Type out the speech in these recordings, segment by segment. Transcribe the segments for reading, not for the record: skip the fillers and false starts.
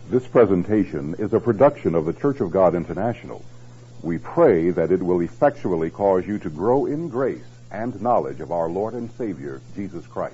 This presentation is a production of the Church of God International. We pray that it will effectually cause you to grow in grace and knowledge of our Lord and Savior, Jesus Christ.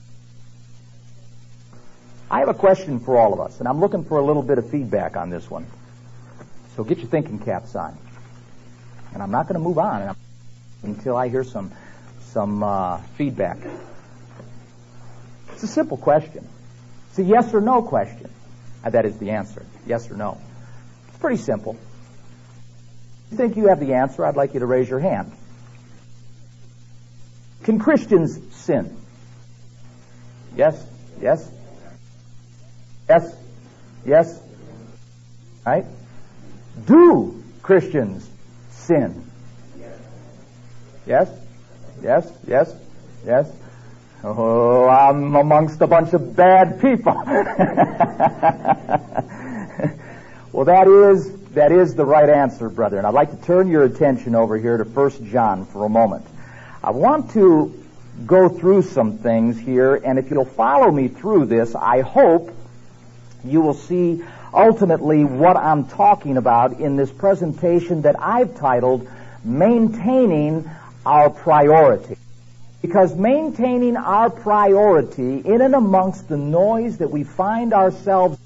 I have a question for all of us, and I'm looking for a little bit of feedback on this one. So get your thinking caps on. And I'm not going to move on until I hear some feedback. It's a simple question. It's a yes or no question. That is the answer. Yes or no. It's pretty simple. If you think you have the answer, I'd like you to raise your hand. Can Christians sin? Yes? Yes? Yes? Yes? Right? Do Christians sin? Yes? Yes? Yes? Yes? Oh, I'm amongst a bunch of bad people. Well, that is the right answer, brother. And I'd like to turn your attention over here to 1 John for a moment. I want to go through some things here, and if you'll follow me through this, I hope you will see ultimately what I'm talking about in this presentation that I've titled Maintaining Our Priority. Because maintaining our priority in and amongst the noise that we find ourselves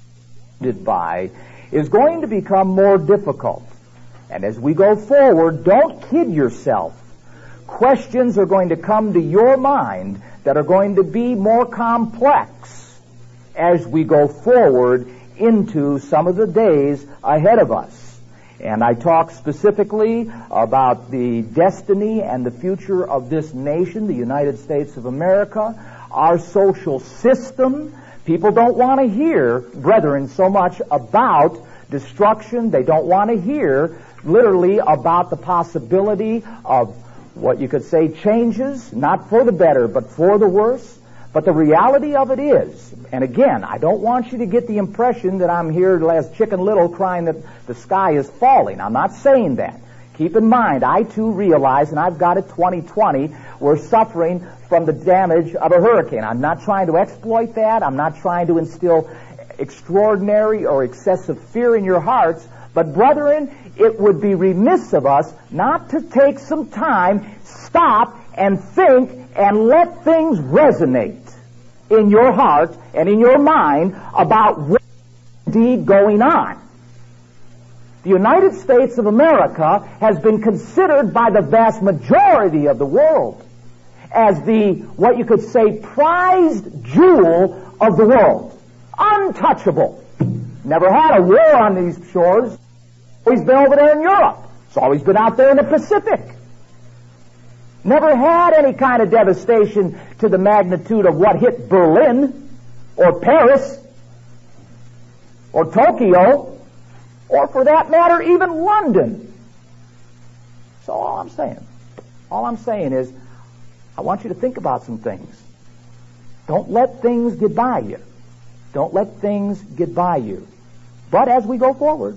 by is going to become more difficult. And as we go forward, don't kid yourself. Questions are going to come to your mind that are going to be more complex as we go forward into some of the days ahead of us. And I talk specifically about the destiny and the future of this nation, the United States of America, our social system. People don't want to hear, brethren, so much about destruction. They don't want to hear, literally, about the possibility of what you could say changes, not for the better, but for the worse. But the reality of it is, and again, I don't want you to get the impression that I'm here as Chicken Little crying that the sky is falling. I'm not saying that. Keep in mind, I too realize, and I've got it 2020, we're suffering from the damage of a hurricane. I'm not trying to exploit that. I'm not trying to instill extraordinary or excessive fear in your hearts. But brethren, it would be remiss of us not to take some time, stop, and think and let things resonate in your heart and in your mind about what's indeed going on. The United States of America has been considered by the vast majority of the world as the, what you could say, prized jewel of the world. Untouchable. Never had a war on these shores. Always been over there in Europe. It's always been out there in the Pacific. Never had any kind of devastation to the magnitude of what hit Berlin or Paris or Tokyo or, for that matter, even London. So all I'm saying is I want you to think about some things. Don't let things get by you. Don't let things get by you. But as we go forward,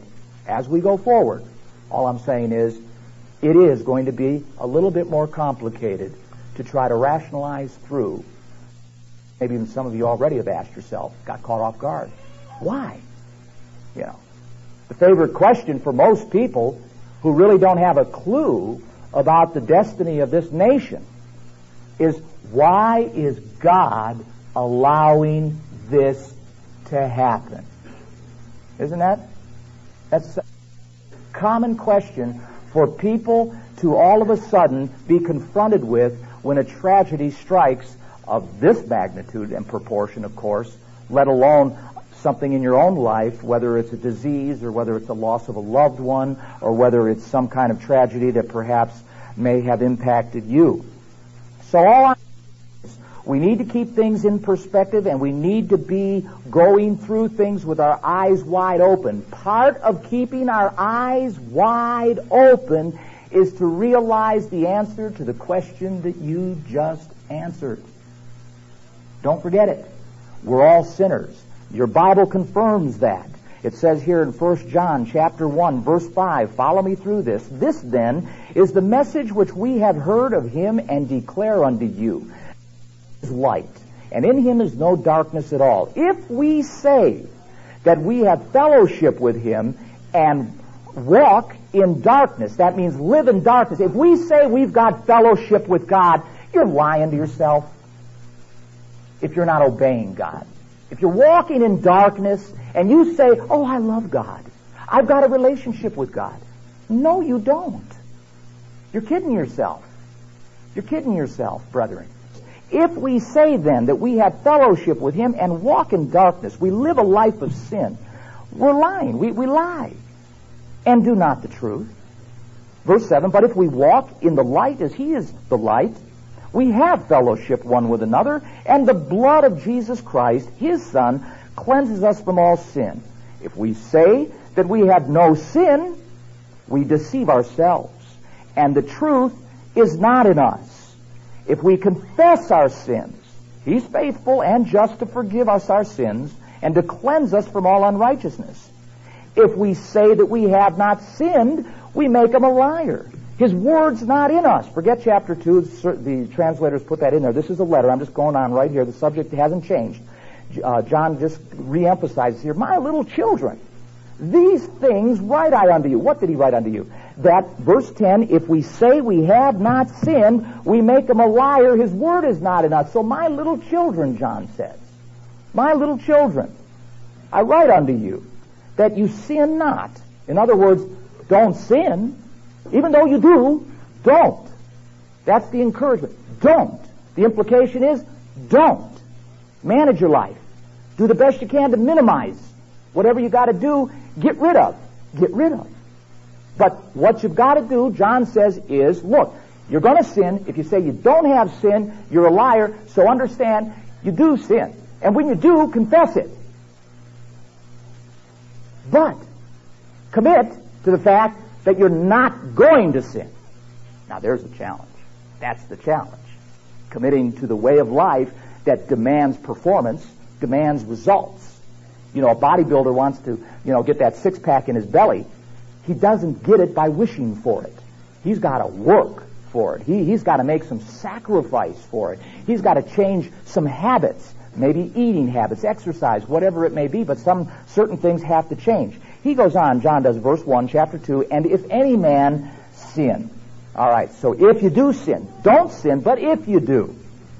all I'm saying is it is going to be a little bit more complicated to try to rationalize through. Maybe even some of you already have asked yourself, got caught off guard. Why? You know, the favorite question for most people who really don't have a clue about the destiny of this nation is, why is God allowing this to happen? Isn't that's a common question for people to all of a sudden be confronted with when a tragedy strikes of this magnitude and proportion, of course, let alone something in your own life, whether it's a disease or whether it's the loss of a loved one or whether it's some kind of tragedy that perhaps may have impacted you. So we need to keep things in perspective, and we need to be going through things with our eyes wide open. Part of keeping our eyes wide open is to realize the answer to the question that you just answered. Don't forget it. We're all sinners. Your Bible confirms that. It says here in 1 John chapter 1, verse 5, follow me through this. This then is the message which we have heard of him and declare unto you. Light, and in him is no darkness at all. If we say that we have fellowship with him and walk in darkness. That means live in darkness. If we say we've got fellowship with God, you're lying to yourself if you're not obeying God. If you're walking in darkness and you say, oh, I love God, I've got a relationship with God. No, you don't. You're kidding yourself. You're kidding yourself, brethren. If we say then that we have fellowship with him and walk in darkness, we live a life of sin, we're lying. We lie and do not the truth. Verse 7, but if we walk in the light as he is the light, we have fellowship one with another, and the blood of Jesus Christ, his Son, cleanses us from all sin. If we say that we have no sin, we deceive ourselves, and the truth is not in us. If we confess our sins, he's faithful and just to forgive us our sins and to cleanse us from all unrighteousness. If we say that we have not sinned, we make him a liar. His word's not in us. Forget chapter 2. The translators put that in there. This is a letter. I'm just going on right here. The subject hasn't changed. John just reemphasizes here, my little children, these things write I unto you. What did he write unto you? That, verse 10, if we say we have not sinned, we make him a liar. His word is not in us. So my little children, John says, my little children, I write unto you that you sin not. In other words, don't sin. Even though you do, don't. That's the encouragement. Don't. The implication is, don't. Manage your life. Do the best you can to minimize whatever you got to do. Get rid of. Get rid of. But what you've got to do, John says, is, look, you're going to sin. If you say you don't have sin, you're a liar. So understand, you do sin. And when you do, confess it. But commit to the fact that you're not going to sin. Now there's the challenge. That's the challenge. Committing to the way of life that demands performance, demands results. You know, a bodybuilder wants to, get that six-pack in his belly. He doesn't get it by wishing for it. He's got to work for it. He's got to make some sacrifice for it. He's got to change some habits, maybe eating habits, exercise, whatever it may be, but some certain things have to change. He goes on, John does, verse 1, chapter 2, and if any man sin. All right, so if you do sin, don't sin, but if you do,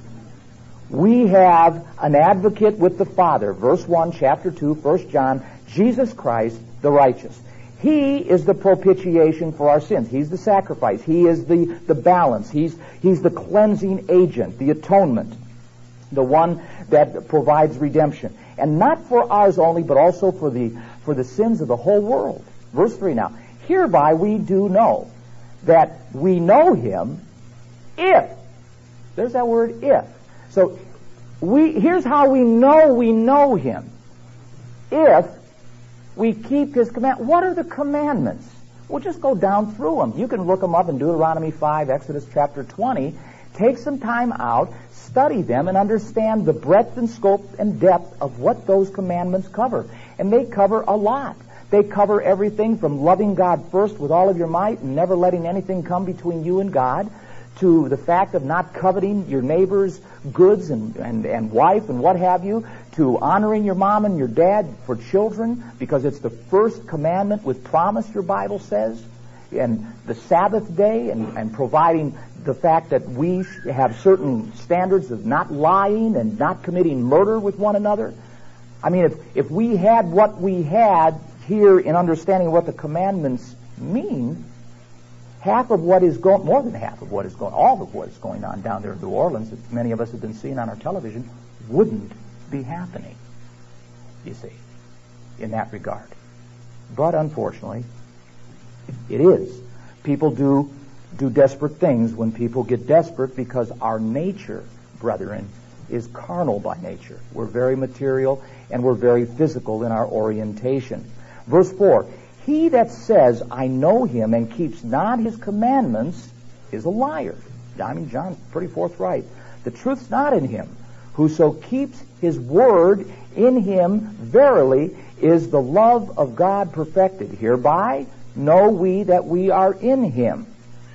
we have an advocate with the Father. Verse 1, chapter 2, 1 John, Jesus Christ, the righteous. He is the propitiation for our sins. He's the sacrifice. He is the balance. He's the cleansing agent, the atonement, the one that provides redemption. And not for ours only, but also for the sins of the whole world. Verse 3 now. Hereby we do know that we know him if. There's that word if. So here's how we know him. If we keep his command. What are the commandments? We'll just go down through them. You can look them up in Deuteronomy 5, Exodus chapter 20. Take some time out, study them, and understand the breadth and scope and depth of what those commandments cover. And they cover a lot. They cover everything from loving God first with all of your might and never letting anything come between you and God, to the fact of not coveting your neighbor's goods and wife and what have you, to honoring your mom and your dad for children, because it's the first commandment with promise, your Bible says, and the Sabbath day, and providing the fact that we have certain standards of not lying and not committing murder with one another. I mean, if we had what we had here in understanding what the commandments mean, half of what is going, more than half of what is going, all of what is going on down there in New Orleans that many of us have been seeing on our television wouldn't be happening, you see, in that regard. But unfortunately, it is. People do desperate things when people get desperate, because our nature, brethren, is carnal by nature. We're very material and we're very physical in our orientation. Verse 4, he that says, I know him, and keeps not his commandments is a liar. I mean, John's pretty forthright. The truth's not in him. Whoso keeps his word, in him verily is the love of God perfected. Hereby know we that we are in him.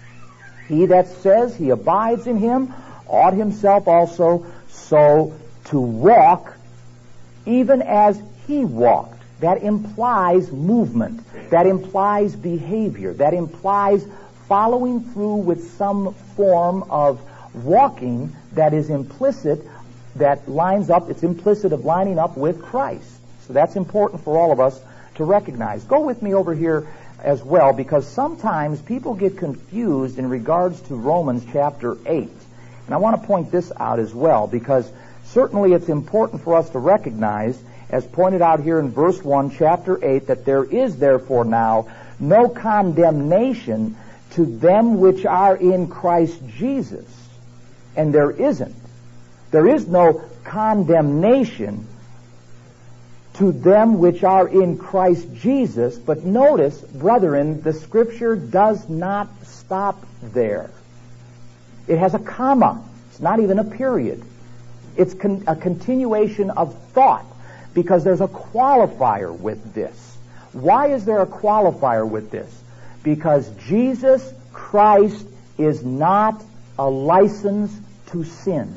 He that says he abides in him ought himself also so to walk, even as he walked. that implies movement, that implies behavior, that implies following through with some form of walking that is implicit, that lines up, it's implicit of lining up with Christ. So that's important for all of us to recognize. Go with me over here as well, because sometimes people get confused in regards to Romans chapter 8. And I want to point this out as well, because certainly it's important for us to recognize, as pointed out here in verse 1, chapter 8, that there is therefore now no condemnation to them which are in Christ Jesus. And there isn't. There is no condemnation to them which are in Christ Jesus. But notice, brethren, the Scripture does not stop there. It has a comma. It's not even a period. It's a continuation of thought, because there's a qualifier with this. Why is there a qualifier with this? Because Jesus Christ is not a license to sin.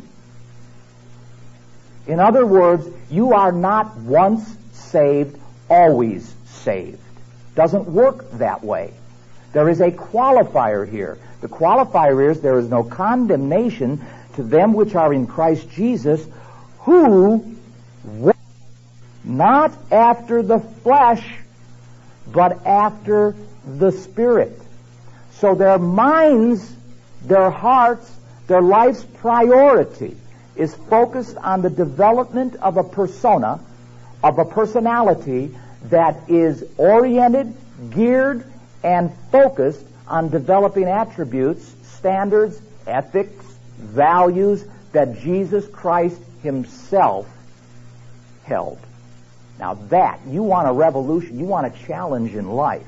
In other words, you are not once saved, always saved. Doesn't work that way. There is a qualifier here. The qualifier is there is no condemnation to them which are in Christ Jesus, who walk not after the flesh, but after the Spirit. So their minds, their hearts, their life's priority is focused on the development of a persona, of a personality that is oriented, geared, and focused on developing attributes, standards, ethics, values that Jesus Christ himself held. Now that, you want a revolution, you want a challenge in life,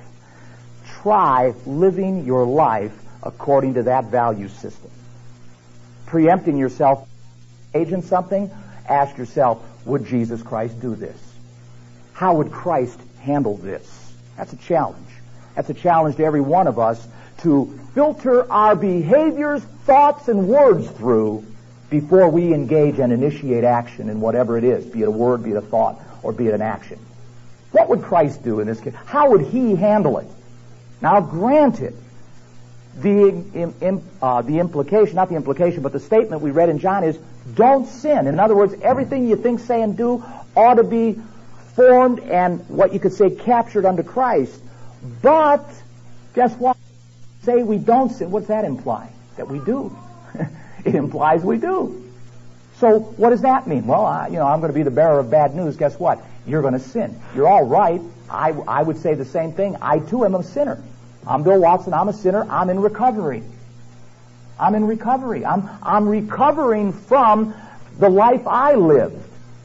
try living your life according to that value system. Preempting yourself, engage in something, ask yourself, would Jesus Christ do this? How would Christ handle this? That's a challenge. That's a challenge to every one of us to filter our behaviors, thoughts, and words through before we engage and initiate action in whatever it is, be it a word, be it a thought, or be it an action. What would Christ do in this case? How would he handle it? Now, granted, the implication, not the implication, but the statement we read in John is, don't sin. In other words, everything you think, say, and do ought to be formed and what you could say captured under Christ. But, guess what? Say we don't sin. What's that imply? That we do. It implies we do. So, what does that mean? Well, I'm going to be the bearer of bad news. Guess what? You're going to sin. You're all right. I would say the same thing. I, too, am a sinner. I'm Bill Watson. I'm a sinner. I'm in recovery. I'm in recovery. I'm recovering from the life I lived.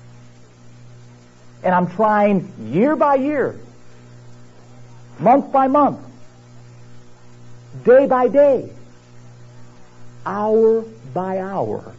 And I'm trying year by year, month by month, day by day, hour by hour,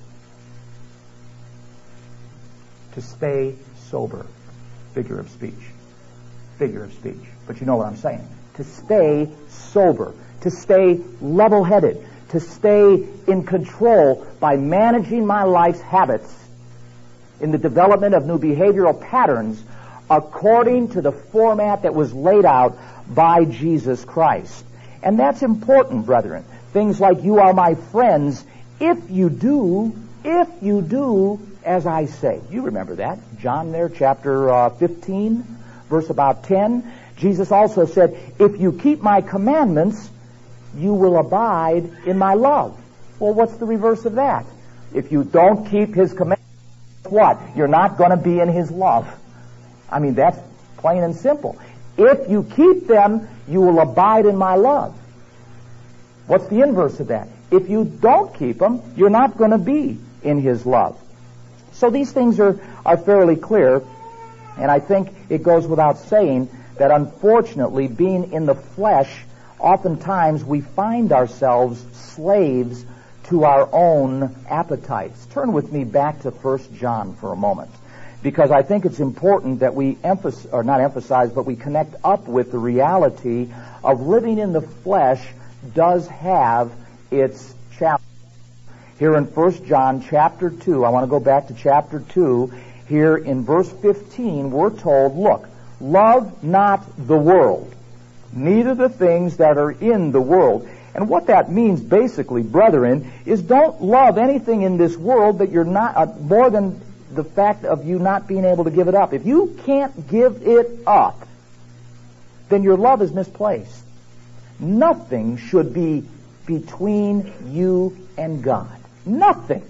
to stay sober. Figure of speech. Figure of speech. But you know what I'm saying. To stay sober. To stay level-headed. To stay in control by managing my life's habits in the development of new behavioral patterns according to the format that was laid out by Jesus Christ. And that's important, brethren. Things like, you are my friends if you do as I say. You remember that. John there, chapter 15, verse about 10. Jesus also said, if you keep my commandments, you will abide in my love. Well, what's the reverse of that? If you don't keep his commandments, what? You're not going to be in his love. I mean, that's plain and simple. If you keep them, you will abide in my love. What's the inverse of that? If you don't keep them, you're not going to be in his love. So these things are fairly clear, and I think it goes without saying that unfortunately, being in the flesh, oftentimes we find ourselves slaves to our own appetites. Turn with me back to 1 John for a moment, because I think it's important that we we connect up with the reality of living in the flesh does have its challenge. Here in 1 John chapter 2, I want to go back to chapter 2. Here in verse 15, we're told, look, love not the world, neither the things that are in the world. And what that means basically, brethren, is don't love anything in this world that you're not, more than the fact of you not being able to give it up. If you can't give it up, then your love is misplaced. Nothing should be between you and God. Nothing.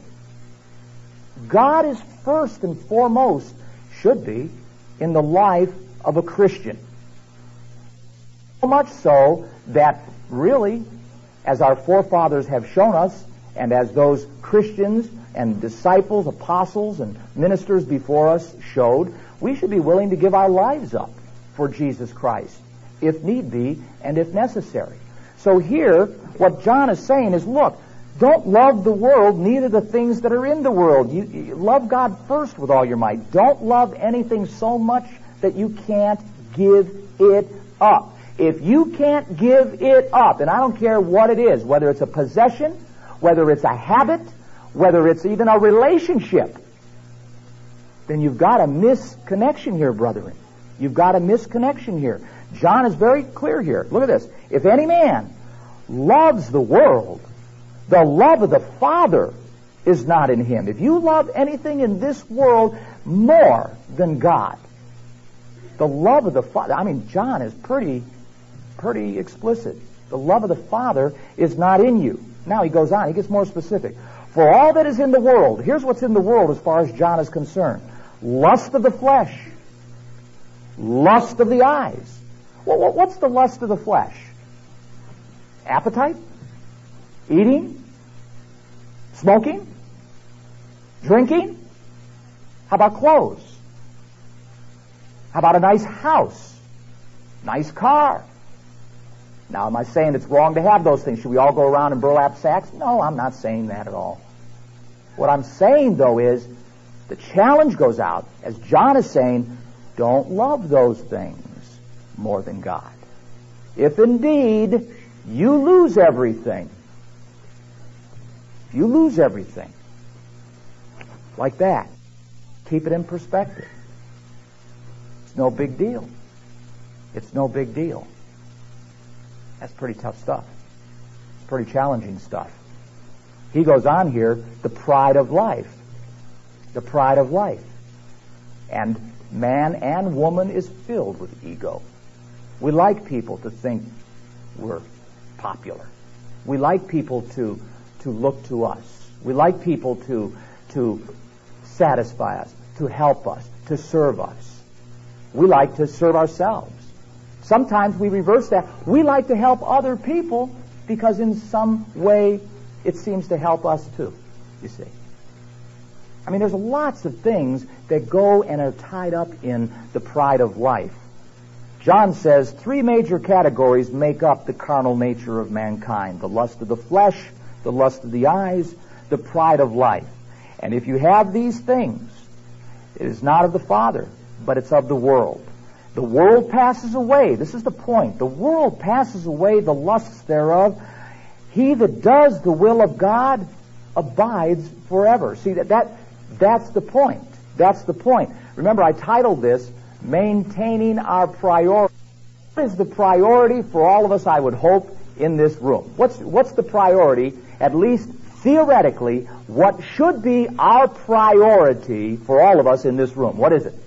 God is first and foremost, should be, in the life of a Christian. So much so that really, as our forefathers have shown us, and as those Christians and disciples, apostles, and ministers before us showed, we should be willing to give our lives up for Jesus Christ, if need be and if necessary. So here, what John is saying is, look, don't love the world, neither the things that are in the world. You love God first with all your might. Don't love anything so much that you can't give it up. If you can't give it up, and I don't care what it is, whether it's a possession, whether it's a habit, whether it's even a relationship, then you've got a misconnection here, brethren. You've got a misconnection here. John is very clear here. Look at this. If any man loves the world, the love of the Father is not in him. If you love anything in this world more than God, the love of the Father, I mean, John is pretty explicit. The love of the Father is not in you. Now he goes on, he gets more specific. For all that is in the world, here's what's in the world as far as John is concerned. Lust of the flesh, lust of the eyes. Well, what's the lust of the flesh? Appetite? Eating? Smoking? Drinking? How about clothes? How about a nice house? Nice car? Now, am I saying it's wrong to have those things? Should we all go around in burlap sacks? No, I'm not saying that at all. What I'm saying, though, is the challenge goes out, as John is saying, don't love those things more than God. If indeed you lose everything, you lose everything like that, keep it in perspective. It's no big deal. It's no big deal. That's pretty tough stuff. Pretty challenging stuff. He goes on here, the pride of life. The pride of life. And man and woman is filled with ego. We like people to think we're popular. We like people to look to us. We like people to satisfy us, to help us, to serve us. We like to serve ourselves. Sometimes we reverse that. We like to help other people because in some way it seems to help us too, you see. I mean, there's lots of things that go and are tied up in the pride of life. John says 3 major categories make up the carnal nature of mankind: the lust of the flesh, the lust of the eyes, the pride of life. And if you have these things, it is not of the Father, but it's of the world. The world passes away. This is the point. The world passes away, the lusts thereof. He that does the will of God abides forever. See, that's the point. That's the point. Remember, I titled this, Maintaining Our Priority. What is the priority for all of us, I would hope, in this room? What's the priority, at least theoretically, what should be our priority for all of us in this room? What is it?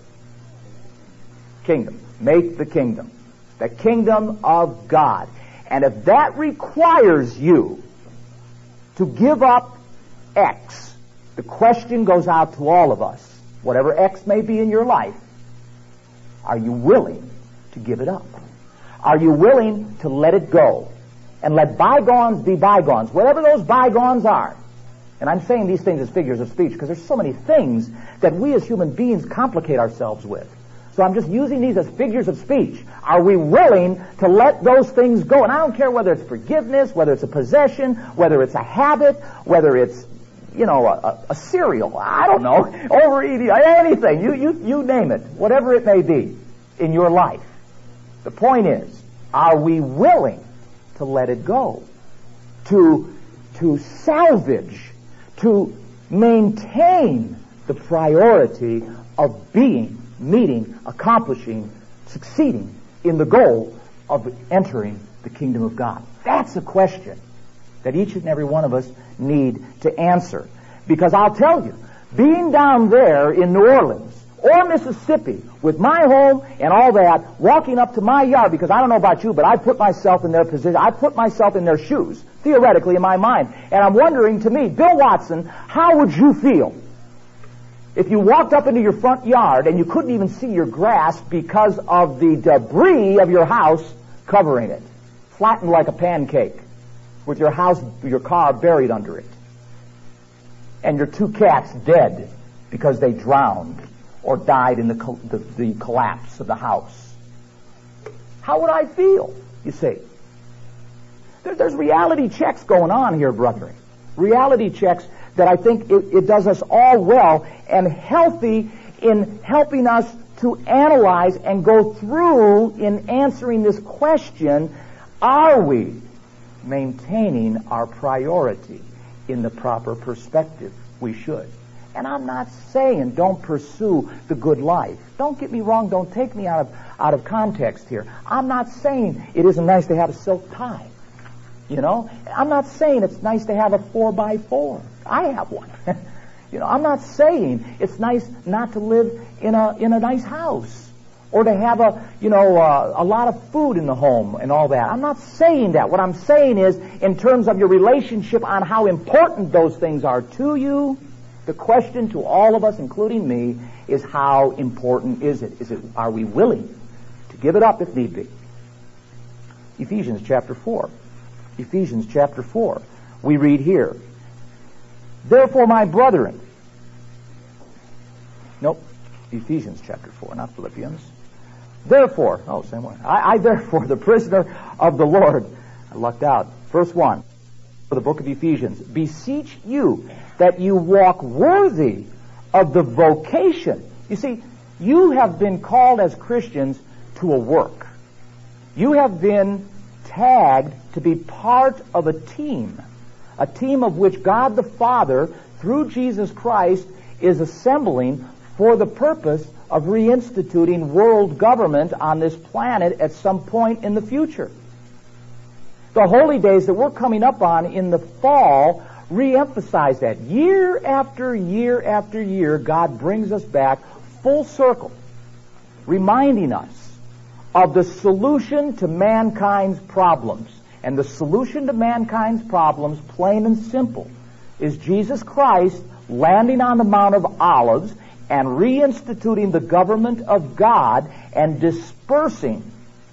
Kingdom. Make the kingdom. The kingdom of God. And if that requires you to give up X, the question goes out to all of us. Whatever X may be in your life, are you willing to give it up? Are you willing to let it go? And let bygones be bygones, whatever those bygones are. And I'm saying these things as figures of speech because there's so many things that we as human beings complicate ourselves with. So I'm just using these as figures of speech. Are we willing to let those things go? And I don't care whether it's forgiveness, whether it's a possession, whether it's a habit, whether it's, a cereal. I don't know. Overeating, anything. You name it. Whatever it may be in your life. The point is, are we willing to let it go? To salvage, to maintain the priority of being, meeting, accomplishing succeeding in the goal of entering the kingdom of God? That's a question that each and every one of us need to answer. Because I'll tell you, being down there in New Orleans or Mississippi with my home and all that, walking up to my yard, because I don't know about you, but I put myself in their position, I put myself in their shoes, theoretically in my mind, and I'm wondering, to me, Bill Watson, how would you feel if you walked up into your front yard and you couldn't even see your grass because of the debris of your house covering it, flattened like a pancake, with your house, your car buried under it, and your 2 cats dead because they drowned or died in the collapse of the house? How would I feel, you see? There's reality checks going on here, brethren. Reality checks that I think it does us all well and healthy in helping us to analyze and go through in answering this question, are we maintaining our priority in the proper perspective? We should. And I'm not saying don't pursue the good life. Don't get me wrong. Don't take me out of context here. I'm not saying it isn't nice to have a silk tie. You know? I'm not saying it's nice to have a 4x4. I have one. You know, I'm not saying it's nice not to live in a nice house or to have a lot of food in the home and all that. I'm not saying that. What I'm saying is, in terms of your relationship on how important those things are to you, the question to all of us, including me, is how important is it? Are we willing to give it up if need be? Ephesians chapter 4. Ephesians chapter 4. We read here, therefore, my brethren. Nope. Ephesians chapter 4, not Philippians. Therefore, same one. I therefore, the prisoner of the Lord, I lucked out. Verse 1. For the book of Ephesians, beseech you that you walk worthy of the vocation. You see, you have been called as Christians to a work. You have been tagged to be part of a team of which God the Father, through Jesus Christ, is assembling for the purpose of reinstituting world government on this planet at some point in the future. The holy days that we're coming up on in the fall re-emphasize that. Year after year after year, God brings us back full circle, reminding us of the solution to mankind's problems. And the solution to mankind's problems, plain and simple, is Jesus Christ landing on the Mount of Olives and reinstituting the government of God and dispersing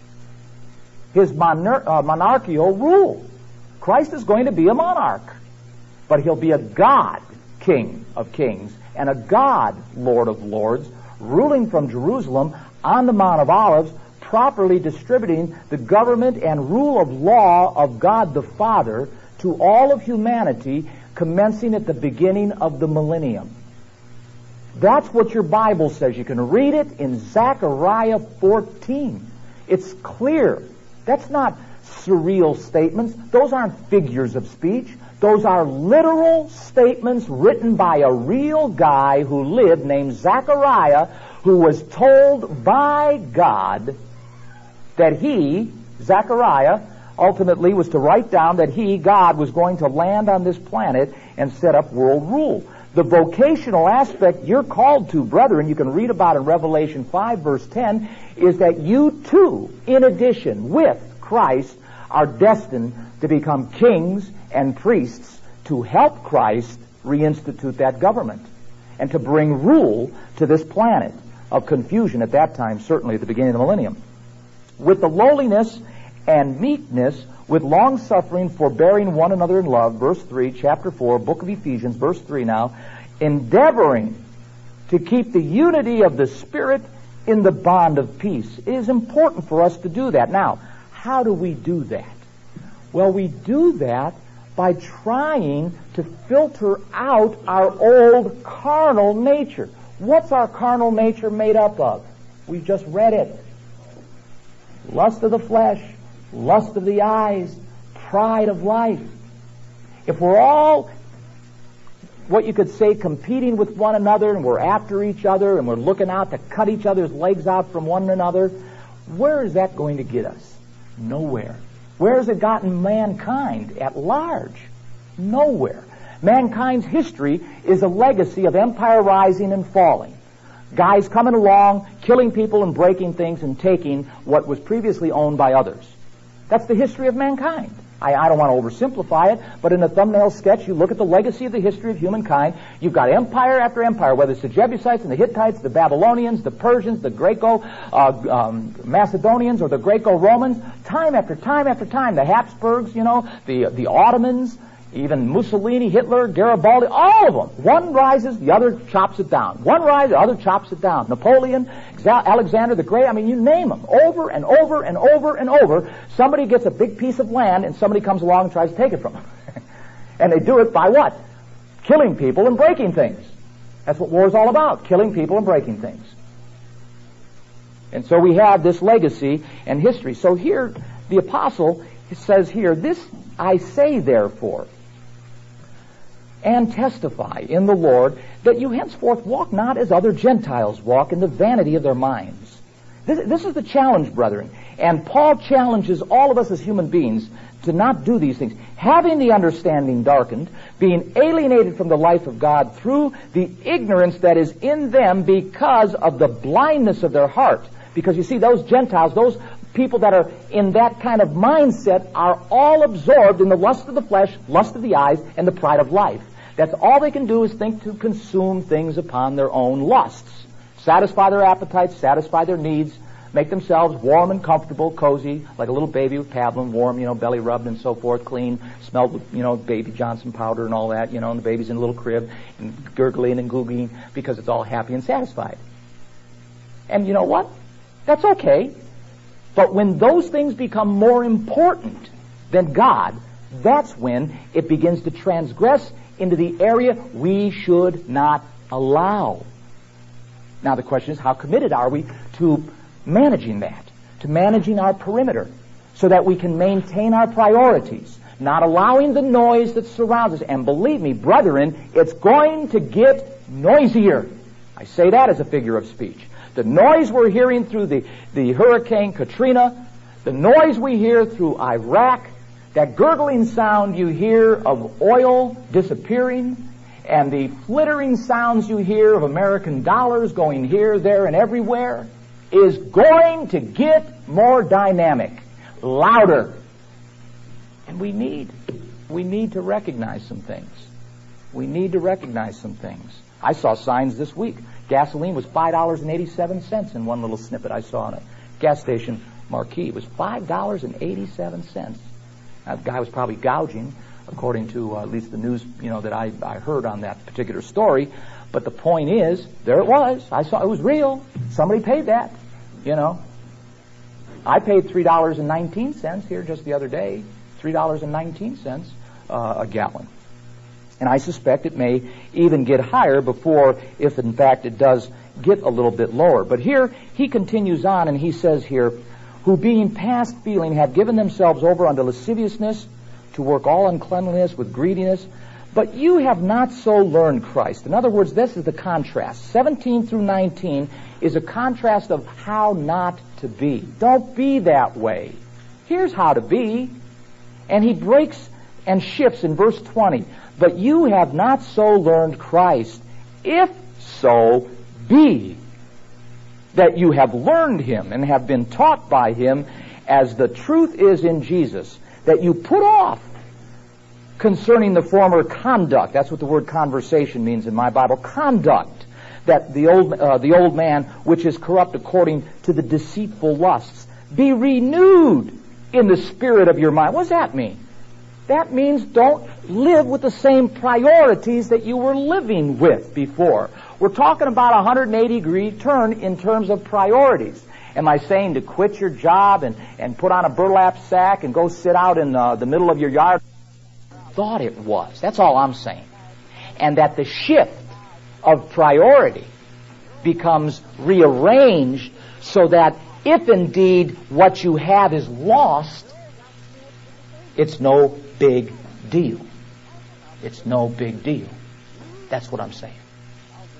his monarchical rule. Christ is going to be a monarch, but he'll be a God King of kings and a God Lord of lords, ruling from Jerusalem on the Mount of Olives, properly distributing the government and rule of law of God the Father to all of humanity, commencing at the beginning of the millennium. That's what your Bible says. You can read it in Zechariah 14. It's clear. That's not surreal statements. Those aren't figures of speech. Those are literal statements written by a real guy who lived, named Zechariah, who was told by God that he, Zechariah, ultimately was to write down that he, God, was going to land on this planet and set up world rule. The vocational aspect you're called to, brethren, you can read about in Revelation 5, verse 10, is that you too, in addition with Christ, are destined to become kings and priests to help Christ reinstitute that government and to bring rule to this planet of confusion at that time, certainly at the beginning of the millennium. With the lowliness and meekness, with long-suffering, forbearing one another in love, verse 3, chapter 4, book of Ephesians, verse 3 now, endeavoring to keep the unity of the Spirit in the bond of peace. It is important for us to do that. Now, how do we do that? Well, we do that by trying to filter out our old carnal nature. What's our carnal nature made up of? We just read it. Lust of the flesh, lust of the eyes, pride of life. If we're all, what you could say, competing with one another, and we're after each other, and we're looking out to cut each other's legs out from one another, Where is that going to get us? Nowhere. Where has it gotten mankind at large? Nowhere. Mankind's history is a legacy of empire rising and falling. Guys coming along, killing people and breaking things and taking what was previously owned by others. That's the history of mankind. I don't want to oversimplify it, but in a thumbnail sketch, you look at the legacy of the history of humankind. You've got empire after empire, whether it's the Jebusites and the Hittites, the Babylonians, the Persians, the Greco-Macedonians, or the Greco-Romans. Time after time after time, the Habsburgs, the Ottomans, even Mussolini, Hitler, Garibaldi, all of them. One rises, the other chops it down. One rises, the other chops it down. Napoleon, Alexander the Great, you name them. Over and over and over and over, somebody gets a big piece of land and somebody comes along and tries to take it from them. And they do it by what? Killing people and breaking things. That's what war is all about, killing people and breaking things. And so we have this legacy and history. So here, the apostle says here, this I say therefore, and testify in the Lord, that you henceforth walk not as other Gentiles walk, in the vanity of their minds. This is the challenge, brethren. And Paul challenges all of us as human beings to not do these things. Having the understanding darkened, being alienated from the life of God through the ignorance that is in them because of the blindness of their heart. Because you see, those Gentiles, those people that are in that kind of mindset are all absorbed in the lust of the flesh, lust of the eyes, and the pride of life. That's all they can do is think to consume things upon their own lusts. Satisfy their appetites, satisfy their needs, make themselves warm and comfortable, cozy, like a little baby with pablum, warm, belly rubbed and so forth, clean, smelled with, baby Johnson powder and all that, and the baby's in a little crib, and gurgling and googling because it's all happy and satisfied. And you know what? That's okay. But when those things become more important than God, that's when it begins to transgress into the area we should not allow. Now the question is, how committed are we to managing that, to managing our perimeter, so that we can maintain our priorities, not allowing the noise that surrounds us. And believe me, brethren, it's going to get noisier. I say that as a figure of speech. The noise we're hearing through the Hurricane Katrina, the noise we hear through Iraq, that gurgling sound you hear of oil disappearing, and the flittering sounds you hear of American dollars going here, there, and everywhere, is going to get more dynamic, louder. And we need to recognize some things. We need to recognize some things. I saw signs this week. Gasoline was $5.87 in one little snippet I saw on a gas station marquee. It was $5.87. That guy was probably gouging, according to at least the news, that I heard on that particular story. But the point is, there it was. I saw it was real. Somebody paid that, I paid $3.19 here just the other day, $3.19 a gallon. And I suspect it may even get higher before, if in fact it does get a little bit lower. But here he continues on and he says here, who being past feeling have given themselves over unto lasciviousness, to work all uncleanliness with greediness. But you have not so learned Christ. In other words, this is the contrast. 17 through 19 is a contrast of how not to be. Don't be that way. Here's how to be. And he breaks and shifts in verse 20. But you have not so learned Christ. If so be that you have learned him and have been taught by him, as the truth is in Jesus, that you put off concerning the former conduct. That's what the word conversation means in my Bible. Conduct. That the old man, which is corrupt according to the deceitful lusts, be renewed in the spirit of your mind. What does that mean? That means don't live with the same priorities that you were living with before. We're talking about a 180-degree turn in terms of priorities. Am I saying to quit your job and put on a burlap sack and go sit out in the middle of your yard? Thought it was. That's all I'm saying. And that the shift of priority becomes rearranged so that if indeed what you have is lost, it's no big deal. It's no big deal. That's what I'm saying.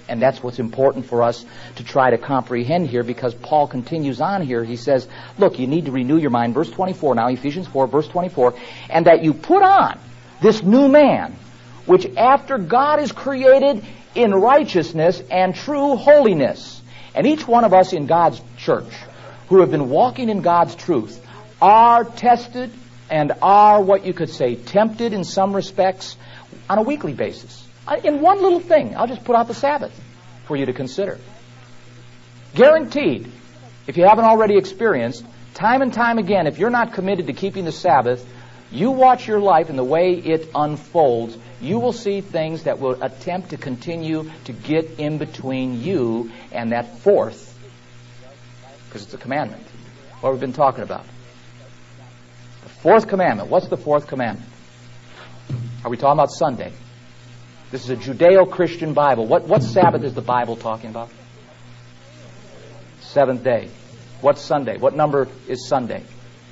And that's what's important for us to try to comprehend here, because Paul continues on here. He says, look, you need to renew your mind. Verse 24 now, Ephesians 4, verse 24. And that you put on this new man, which after God is created in righteousness and true holiness. And each one of us in God's church who have been walking in God's truth are tested and are, what you could say, tempted in some respects on a weekly basis. In one little thing, I'll just put out the Sabbath for you to consider. Guaranteed, if you haven't already experienced, time and time again, if you're not committed to keeping the Sabbath, you watch your life and the way it unfolds, you will see things that will attempt to continue to get in between you and that fourth, because it's a commandment, what we've been talking about. The fourth commandment. What's the fourth commandment? Are we talking about Sunday? This is a Judeo-Christian Bible. What Sabbath is the Bible talking about? Seventh day. What's Sunday? What number is Sunday?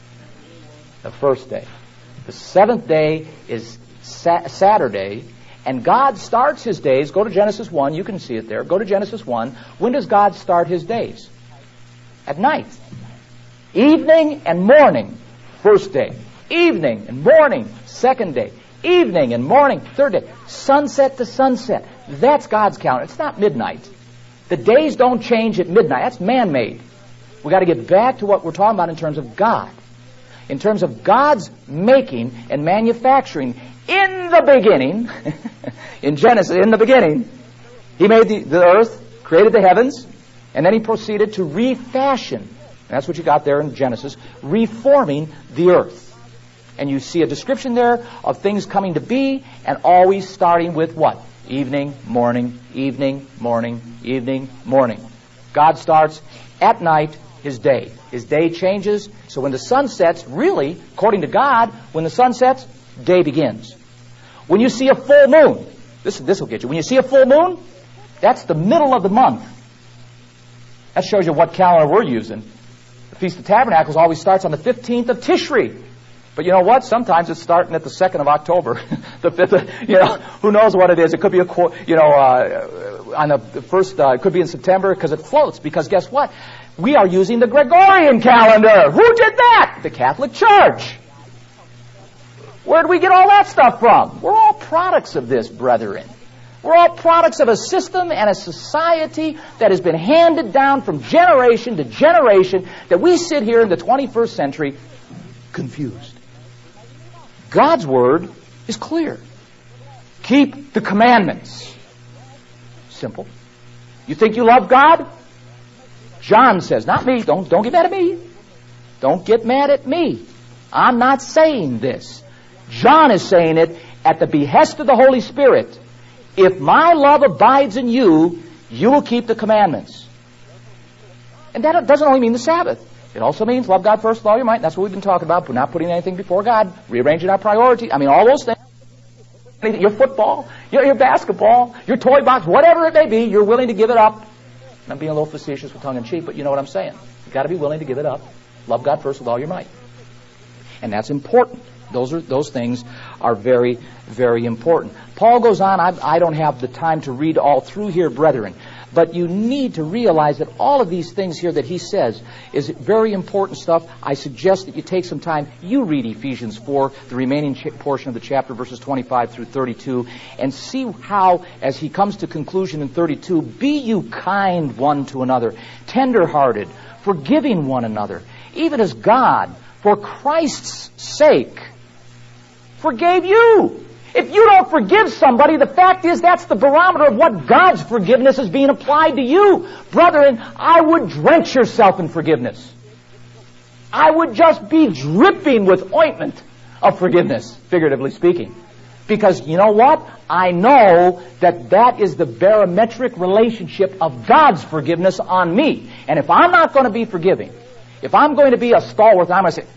The first day. The seventh day is Saturday, and God starts His days. Go to Genesis 1. You can see it there. Go to Genesis 1. When does God start His days? At night. Evening and morning, first day. Evening and morning, second day. Evening and morning, third day. Sunset to sunset. That's God's calendar. It's not midnight. The days don't change at midnight. That's man-made. We've got to get back to what we're talking about in terms of God. In terms of God's making and manufacturing. In the beginning, in Genesis, in the beginning, He made the earth, created the heavens, and then He proceeded to refashion. And that's what you got there in Genesis, reforming the earth. And you see a description there of things coming to be, and always starting with what? Evening, morning, evening, morning, evening, morning. God starts at night His day. His day changes, so when the sun sets, really, according to God, when the sun sets, day begins. When you see a full moon, this will get you. When you see a full moon, that's the middle of the month. That shows you what calendar we're using. The Feast of Tabernacles always starts on the 15th of Tishri. But you know what? Sometimes it's starting at the 2nd of October. The 5th, who knows what it is. It could be on the first, it could be in September because it floats. Because guess what? We are using the Gregorian calendar. Who did that? The Catholic Church. Where did we get all that stuff from? We're all products of this, brethren. We're all products of a system and a society that has been handed down from generation to generation, that we sit here in the 21st century confused. God's Word is clear. Keep the commandments. Simple. You think you love God? John says, not me. Don't get mad at me. Don't get mad at me. I'm not saying this. John is saying it at the behest of the Holy Spirit. If my love abides in you, you will keep the commandments. And that doesn't only mean the Sabbath. It also means love God first with all your might. That's what we've been talking about. We're not putting anything before God. Rearranging our priorities. I mean, all those things. Your football, your basketball, your toy box, whatever it may be, you're willing to give it up. I'm being a little facetious with tongue-in-cheek, but you know what I'm saying. You've got to be willing to give it up. Love God first with all your might. And that's important. Those things are very, very important. Paul goes on. I don't have the time to read all through here, brethren. But you need to realize that all of these things here that he says is very important stuff. I suggest that you take some time. You read Ephesians 4, the remaining portion of the chapter, verses 25 through 32, and see how, as he comes to conclusion in 32, be you kind one to another, tender-hearted, forgiving one another, even as God, for Christ's sake, forgave you. If you don't forgive somebody, the fact is that's the barometer of what God's forgiveness is being applied to you. Brethren, I would drench yourself in forgiveness. I would just be dripping with ointment of forgiveness, figuratively speaking. Because you know what? I know that is the barometric relationship of God's forgiveness on me. And if I'm not going to be forgiving, if I'm going to be a stalwart, I'm going to say,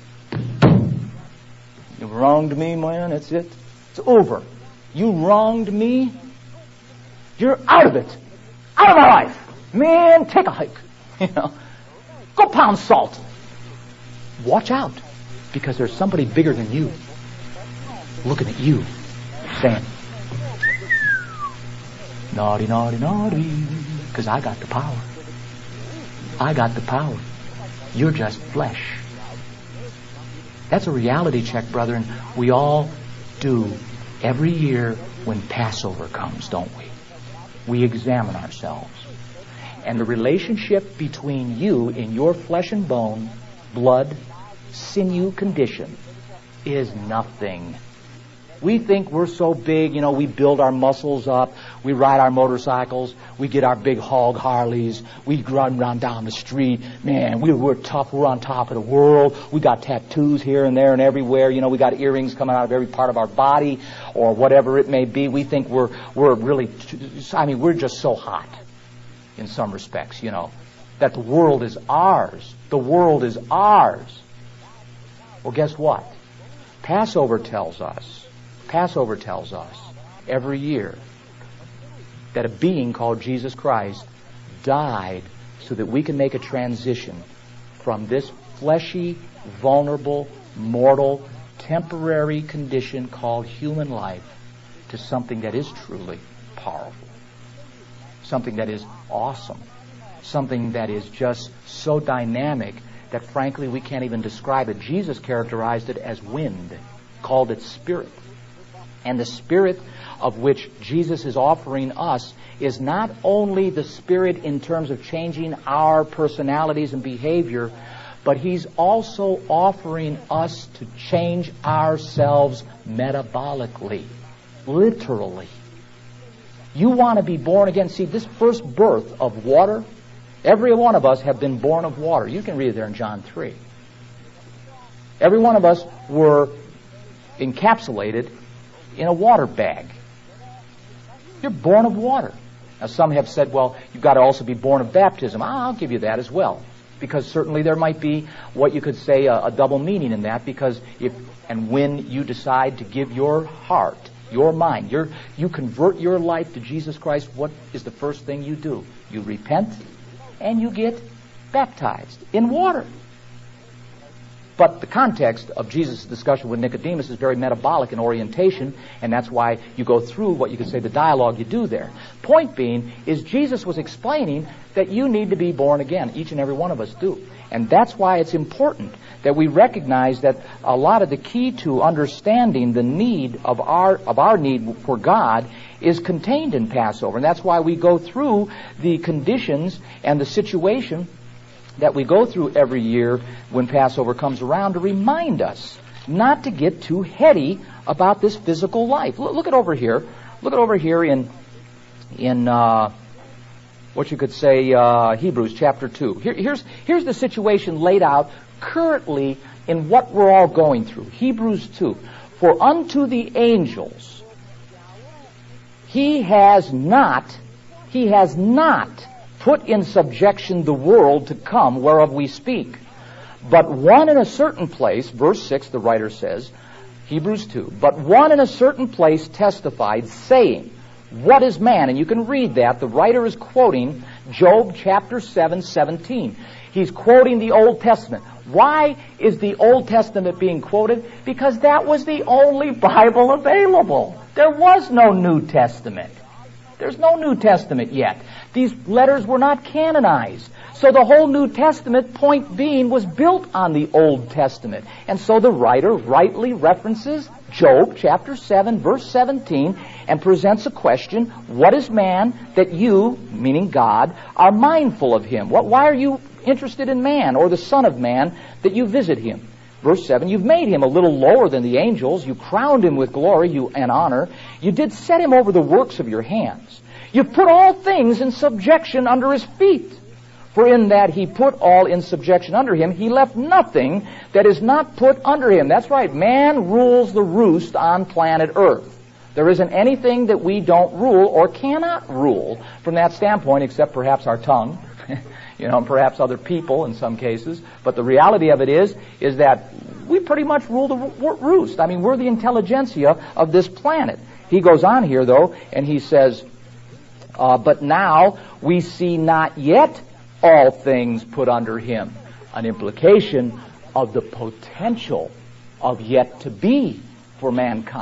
you wronged me, man, that's it. It's over. You wronged me. You're out of it. Out of my life. Man, take a hike. Go pound salt. Watch out. Because there's somebody bigger than you looking at you saying, Naughty, naughty, naughty. Because I got the power. I got the power. You're just flesh. That's a reality check, brethren. We all do every year when Passover comes, don't we? We examine ourselves. And the relationship between you in your flesh and bone, blood, sinew condition is nothing. We think we're so big, we build our muscles up, we ride our motorcycles, we get our big hog Harleys, we run around down the street. Man, we're tough, we're on top of the world. We got tattoos here and there and everywhere. We got earrings coming out of every part of our body or whatever it may be. We think we're really, we're just so hot in some respects, that the world is ours. The world is ours. Well, guess what? Passover tells us every year that a being called Jesus Christ died so that we can make a transition from this fleshy, vulnerable, mortal, temporary condition called human life to something that is truly powerful, something that is awesome, something that is just so dynamic that frankly we can't even describe it. Jesus characterized it as wind, called it spirit. And the spirit of which Jesus is offering us is not only the spirit in terms of changing our personalities and behavior, but He's also offering us to change ourselves metabolically, literally. You want to be born again. See, this first birth of water, every one of us have been born of water. You can read it there in John 3. Every one of us were encapsulated in a water bag. You're born of water. Now some have said, well, you've got to also be born of baptism. I'll give you that as well. Because certainly there might be what you could say a double meaning in that, because if and when you decide to give your heart, your mind, you convert your life to Jesus Christ, what is the first thing you do? You repent and you get baptized in water. But the context of Jesus' discussion with Nicodemus is very metabolic in orientation, and that's why you go through what you could say the dialogue you do there. Point being is Jesus was explaining that you need to be born again. Each and every one of us do. And that's why it's important that we recognize that a lot of the key to understanding the need of our need for God is contained in Passover. And that's why we go through the conditions and the situation that we go through every year when Passover comes around to remind us not to get too heady about this physical life. Look at over here. Look at over here in what you could say Hebrews chapter 2. Here's the situation laid out currently in what we're all going through. Hebrews 2. For unto the angels he has not put in subjection the world to come whereof we speak. But one in a certain place, verse 6, the writer says, Hebrews 2, but one in a certain place testified, saying, what is man? And you can read that. The writer is quoting Job chapter 7:17. He's quoting the Old Testament. Why is the Old Testament being quoted? Because that was the only Bible available. There was no New Testament. There's no New Testament yet. These letters were not canonized. So the whole New Testament, point being, was built on the Old Testament. And so the writer rightly references Job chapter 7, verse 17, and presents a question, what is man that you, meaning God, are mindful of him? Why are you interested in man, or the Son of Man, that you visit him? Verse 7, you've made him a little lower than the angels. You crowned him with glory and honor. You did set him over the works of your hands. You put all things in subjection under his feet. For in that he put all in subjection under him, he left nothing that is not put under him. That's right, man rules the roost on planet Earth. There isn't anything that we don't rule or cannot rule from that standpoint, except perhaps our tongue, and perhaps other people in some cases. But the reality of it is that we pretty much rule the roost. I mean, we're the intelligentsia of this planet. He goes on here, though, and he says, but now we see not yet all things put under him. An implication of the potential of yet to be for mankind.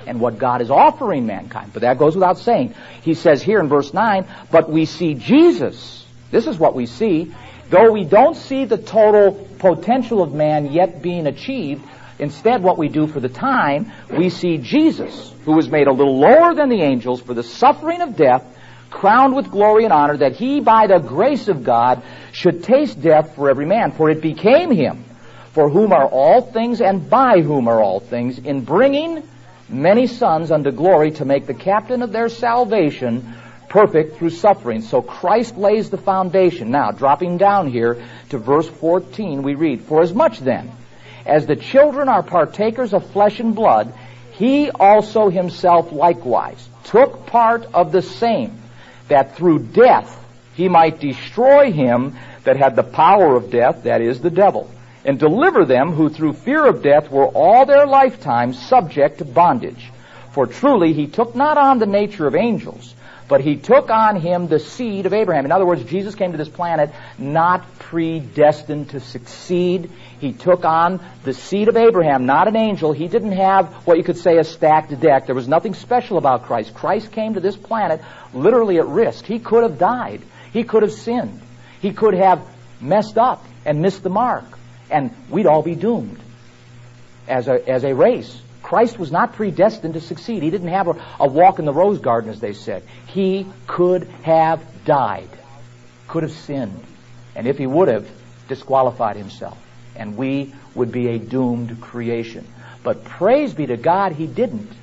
and what God is offering mankind. But that goes without saying. He says here in verse 9, but we see Jesus. This is what we see. Though we don't see the total potential of man yet being achieved, instead what we do for the time, we see Jesus, who was made a little lower than the angels for the suffering of death, crowned with glory and honor, that he by the grace of God should taste death for every man. For it became him, for whom are all things and by whom are all things, in bringing many sons unto glory, to make the captain of their salvation perfect through suffering. So Christ lays the foundation. Now, dropping down here to verse 14, we read, for as much then as the children are partakers of flesh and blood, he also himself likewise took part of the same, that through death he might destroy him that had the power of death, that is, the devil, and deliver them who through fear of death were all their lifetime subject to bondage. For truly he took not on the nature of angels, but he took on him the seed of Abraham. In other words, Jesus came to this planet not predestined to succeed. He took on the seed of Abraham, not an angel. He didn't have what you could say a stacked deck. There was nothing special about Christ. Christ came to this planet literally at risk. He could have died. He could have sinned. He could have messed up and missed the mark. And we'd all be doomed as a race. Christ was not predestined to succeed. He didn't have a walk in the rose garden, as they said. He could have died, could have sinned, and if he would have, disqualified himself, and we would be a doomed creation. But praise be to God, he didn't.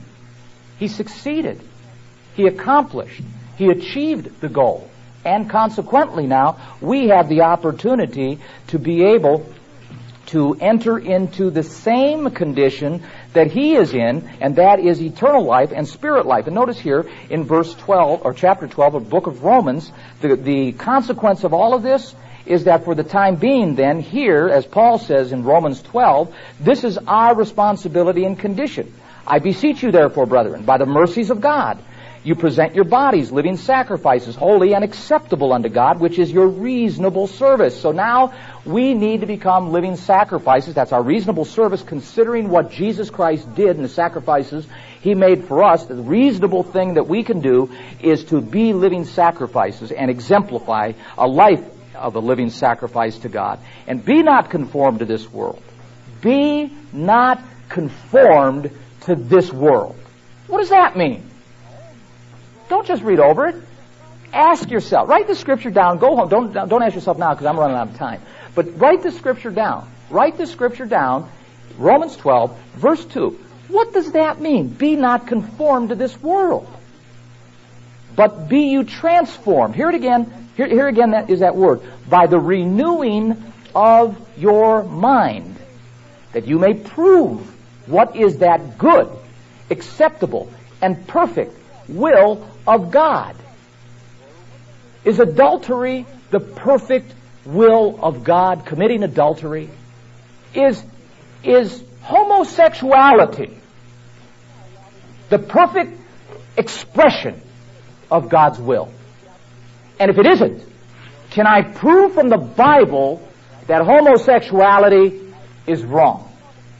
He succeeded. He accomplished. He achieved the goal. And consequently now, we have the opportunity to be able to enter into the same condition that he is in, and that is eternal life and spirit life. And notice here in verse 12, or chapter 12 of the book of Romans, the consequence of all of this is that for the time being then, here, as Paul says in Romans 12, this is our responsibility and condition. I beseech you therefore, brethren, by the mercies of God, you present your bodies living sacrifices, holy and acceptable unto God, which is your reasonable service. So now we need to become living sacrifices. That's our reasonable service, considering what Jesus Christ did and the sacrifices he made for us. The reasonable thing that we can do is to be living sacrifices and exemplify a life of a living sacrifice to God. And be not conformed to this world. Be not conformed to this world. What does that mean? Don't just read over it. Ask yourself. Write the scripture down. Go home. Don't ask yourself now because I'm running out of time. But write the scripture down. Write the scripture down. Romans 12, verse 2. What does that mean? Be not conformed to this world, but be you transformed. Hear it again. Here again that is that word. By the renewing of your mind, that you may prove what is that good, acceptable, and perfect will of God. Is adultery the perfect will of God? Committing adultery? Is homosexuality the perfect expression of God's will? And if it isn't, can I prove from the Bible that homosexuality is wrong?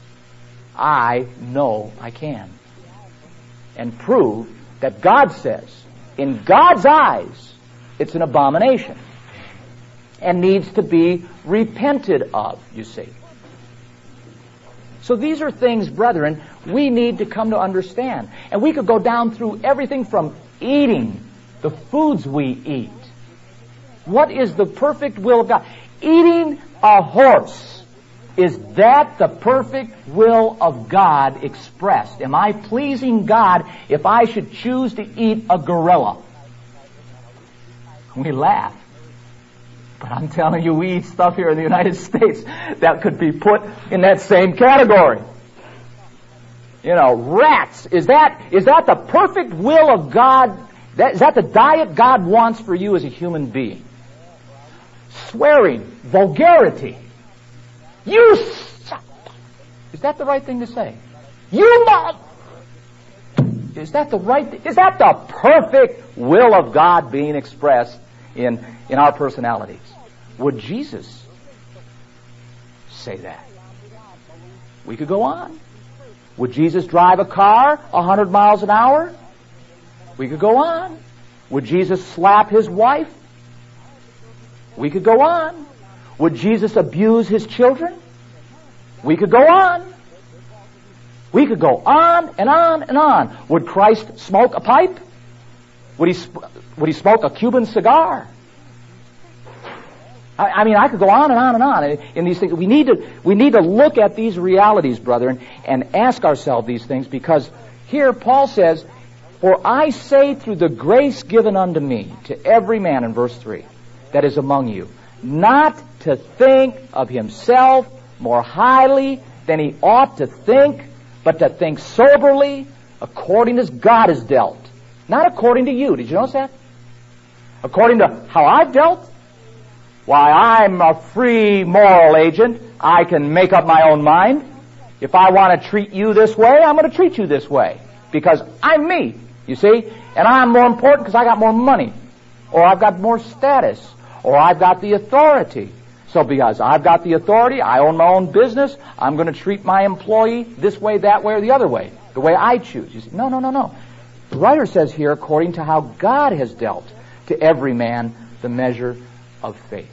I know I can. And prove that God says, in God's eyes, it's an abomination and needs to be repented of, you see. So these are things, brethren, we need to come to understand. And we could go down through everything from eating, the foods we eat. What is the perfect will of God? Eating a horse. Is that the perfect will of God expressed? Am I pleasing God if I should choose to eat a gorilla? We laugh. But I'm telling you, we eat stuff here in the United States that could be put in that same category. You know, rats. Is that the perfect will of God? Is that the diet God wants for you as a human being? Swearing, vulgarity. You suck. Is that the right thing to say? You must. Is that the perfect will of God being expressed in our personalities? Would Jesus say that? We could go on. Would Jesus drive a car 100 miles an hour? We could go on. Would Jesus slap his wife? We could go on. Would Jesus abuse his children? We could go on. We could go on and on and on. Would Christ smoke a pipe? Would he smoke a Cuban cigar? I mean, I could go on and on and on in these things. We need to look at these realities, brethren, and ask ourselves these things, because here Paul says, "For I say through the grace given unto me, to every man," in verse 3, "that is among you, not to think of himself more highly than he ought to think, but to think soberly, according as God has dealt." Not according to you. Did you notice that? According to how I've dealt? Why, I'm a free moral agent. I can make up my own mind. If I want to treat you this way, I'm going to treat you this way. Because I'm me, you see? And I'm more important because I got more money. Or I've got more status. Or I've got the authority. So because I've got the authority, I own my own business, I'm going to treat my employee this way, that way, or the other way. The way I choose. You see? No. The writer says here, according to how God has dealt to every man the measure of faith.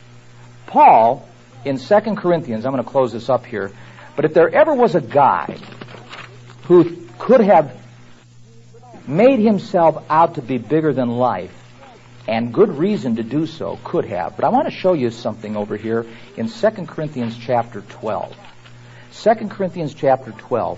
Paul, in 2 Corinthians, I'm going to close this up here, but if there ever was a guy who could have made himself out to be bigger than life, and good reason to do so, could have, but I want to show you something over here in 2 Corinthians chapter 12. 2 Corinthians chapter 12.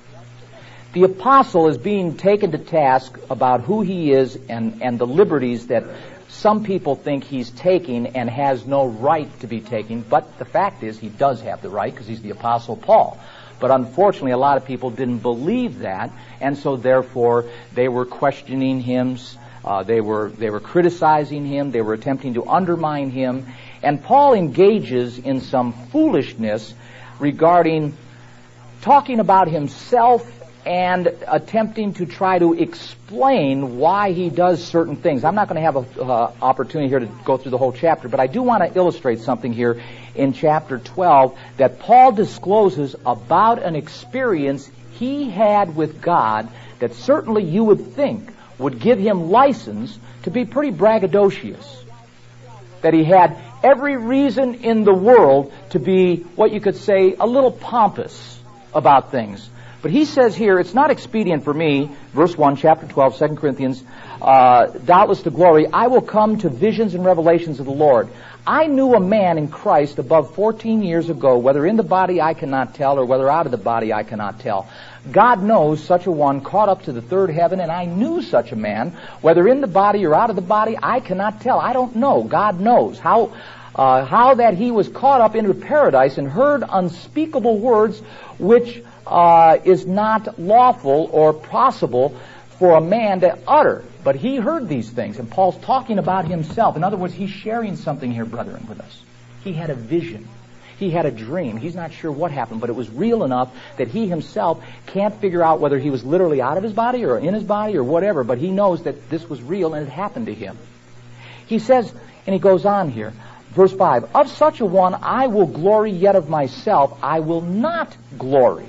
The apostle is being taken to task about who he is and the liberties that some people think he's taking and has no right to be taking, but the fact is he does have the right because he's the Apostle Paul. But unfortunately, a lot of people didn't believe that, and so therefore they were questioning him, they were criticizing him, they were attempting to undermine him, and Paul engages in some foolishness regarding talking about himself and attempting to try to explain why he does certain things. I'm not going to have an opportunity here to go through the whole chapter, but I do want to illustrate something here in chapter 12 that Paul discloses about an experience he had with God that certainly you would think would give him license to be pretty braggadocious. That he had every reason in the world to be, what you could say, a little pompous about things. But he says here, it's not expedient for me, verse 1, chapter 12, 2 Corinthians, doubtless to glory, I will come to visions and revelations of the Lord. I knew a man in Christ above 14 years ago, whether in the body I cannot tell, or whether out of the body I cannot tell. God knows such a one caught up to the third heaven, and I knew such a man, whether in the body or out of the body, I cannot tell. I don't know. God knows. How that he was caught up into paradise and heard unspeakable words which is not lawful or possible for a man to utter. But he heard these things, and Paul's talking about himself. In other words, he's sharing something here, brethren, with us. He had a vision. He had a dream. He's not sure what happened, but it was real enough that he himself can't figure out whether he was literally out of his body or in his body or whatever, but he knows that this was real and it happened to him. He says, and he goes on here, verse 5, of such a one I will glory, yet of myself I will not glory,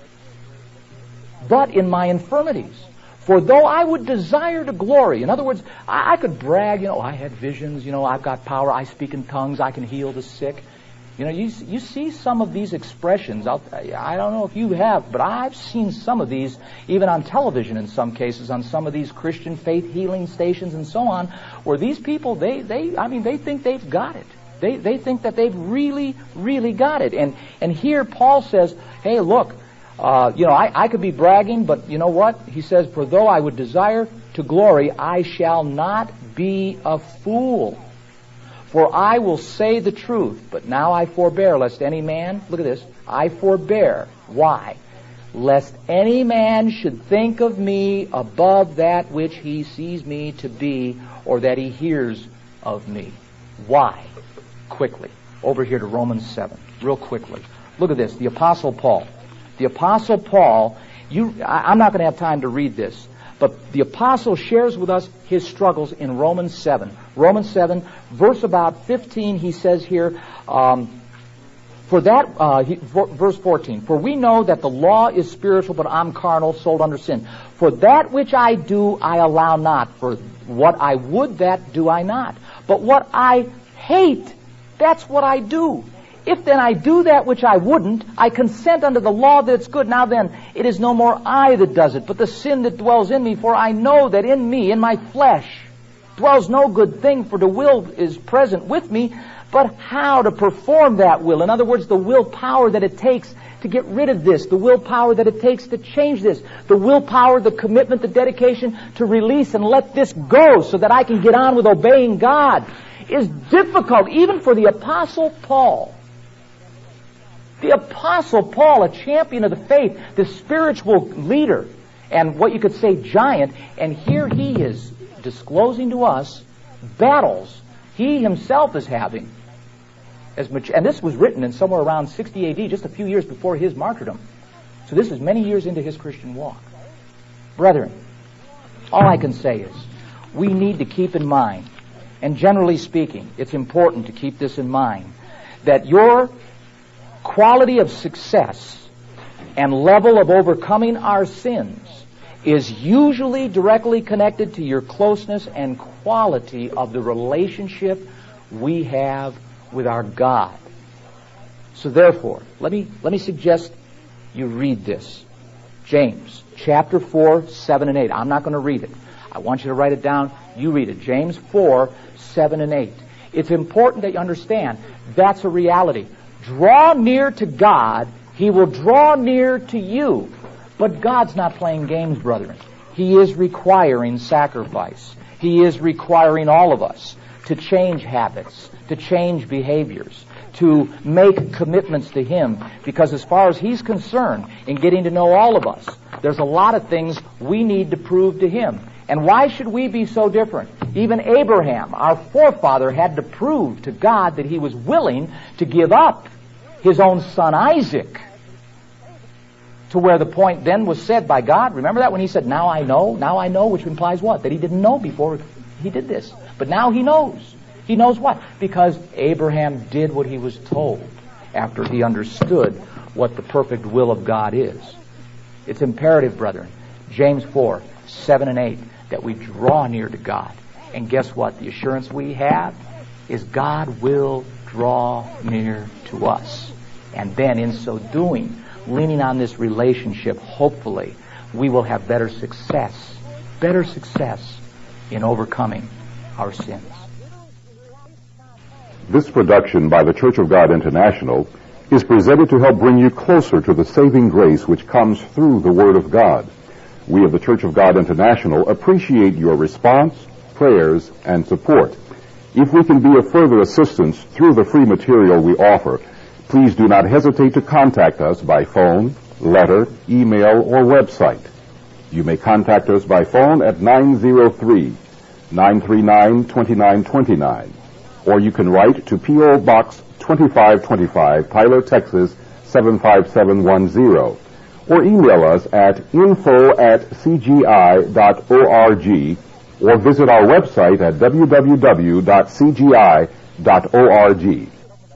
but in my infirmities. For though I would desire to glory, in other words, I could brag, I had visions, I've got power, I speak in tongues, I can heal the sick. You see some of these expressions. I don't know if you have, but I've seen some of these even on television in some cases, on some of these Christian faith healing stations and so on, where these people, they think they've got it. They think that they've really, really got it. And here Paul says, hey, look, I could be bragging, but you know what? He says, for though I would desire to glory, I shall not be a fool. For I will say the truth, but now I forbear, lest any man, look at this, I forbear. Why? Lest any man should think of me above that which he sees me to be, or that he hears of me. Why? Quickly. Over here to Romans 7, real quickly. Look at this, the Apostle Paul. The Apostle Paul, I'm not going to have time to read this, but the Apostle shares with us his struggles in Romans 7. Romans 7, verse about 15, he says here, Verse 14, for we know that the law is spiritual, but I'm carnal, sold under sin. For that which I do, I allow not. For what I would, that do I not. But what I hate, that's what I do. If then I do that which I wouldn't, I consent unto the law that it's good. Now then, it is no more I that does it, but the sin that dwells in me. For I know that in me, in my flesh, dwells no good thing, for the will is present with me, but how to perform that will. In other words, the willpower that it takes to get rid of this, the willpower that it takes to change this, the willpower, the commitment, the dedication to release and let this go so that I can get on with obeying God is difficult, even for the Apostle Paul. The Apostle Paul, a champion of the faith, the spiritual leader, and what you could say giant, and here he is disclosing to us battles he himself is having. And this was written in somewhere around 60 A.D., just a few years before his martyrdom. So this is many years into his Christian walk. Brethren, all I can say is we need to keep in mind, and generally speaking, it's important to keep this in mind, that your quality of success and level of overcoming our sins is usually directly connected to your closeness and quality of the relationship we have with our God. So therefore, let me suggest you read this. James chapter 4, 7 and 8. I'm not going to read it. I want you to write it down. You read it. James 4, 7 and 8. It's important that you understand that's a reality. Draw near to God, He will draw near to you. But God's not playing games, brethren. He is requiring sacrifice. He is requiring all of us to change habits, to change behaviors, to make commitments to Him. Because as far as He's concerned in getting to know all of us, there's a lot of things we need to prove to Him. And why should we be so different? Even Abraham, our forefather, had to prove to God that he was willing to give up his own son Isaac. To where the point then was said by God, remember that when He said, now I know, which implies what? That he didn't know before he did this. But now he knows. He knows what? Because Abraham did what he was told after he understood what the perfect will of God is. It's imperative, brethren, James 4, 7 and 8, that we draw near to God. And guess what? The assurance we have is God will draw near to us. And then in so doing, leaning on this relationship, hopefully, we will have better success in overcoming our sins. This production by the Church of God International is presented to help bring you closer to the saving grace which comes through the Word of God. We of the Church of God International appreciate your response, prayers, and support. If we can be of further assistance through the free material we offer, please do not hesitate to contact us by phone, letter, email, or website. You may contact us by phone at 903-939-2929, or you can write to P.O. Box 2525, Tyler, Texas 75710, or email us at info@cgi.org, or visit our website at www.cgi.org.